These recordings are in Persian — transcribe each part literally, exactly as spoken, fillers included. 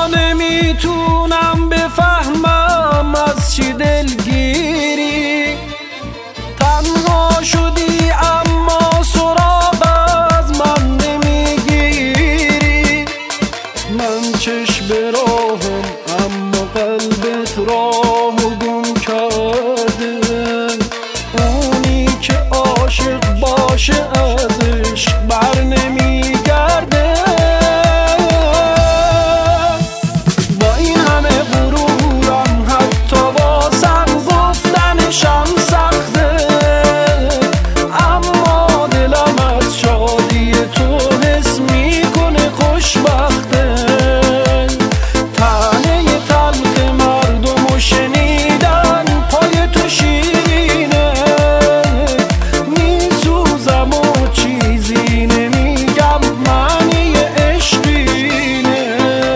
نمیتونم بفهمم از چی دلگیری، تنها شدی اما سراغ از من نمیگیری. من چشم به راهم اما قلبت راه گم کرده، اونی که عاشق باشه ازش بر نمیگرده. با این همه غرورم حتی واسم گفتنشم سخته، اما دلم از شادی تو حس میکنه خوشبخته. تنه تلخ مردم و شنیدن پای تو شیرینه، میسوزم و چیزی نمیگم معنی عشقینه.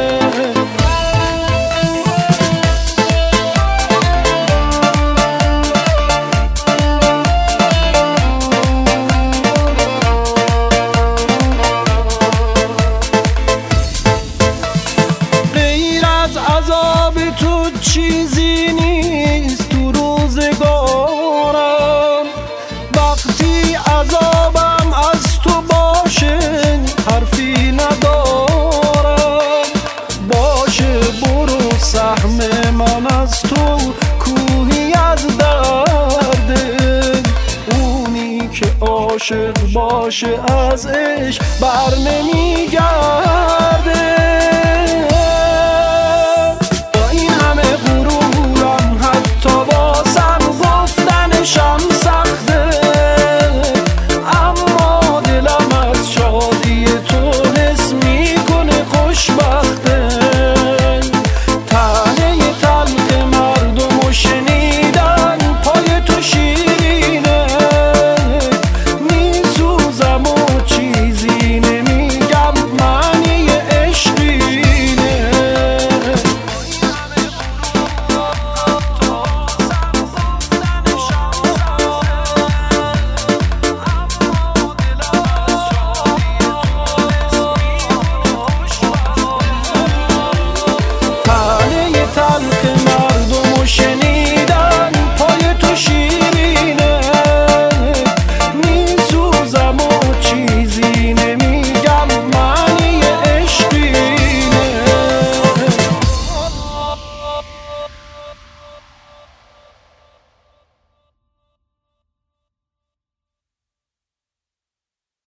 غیر از عذاب تو چیزی نیست تو روزگارم، وقتی عذابم از تو باشه حرفی ندارم. باشه برو سهم من از تو کوهی از درده، اونی که عاشق باشه از عشق بر نمیگرده.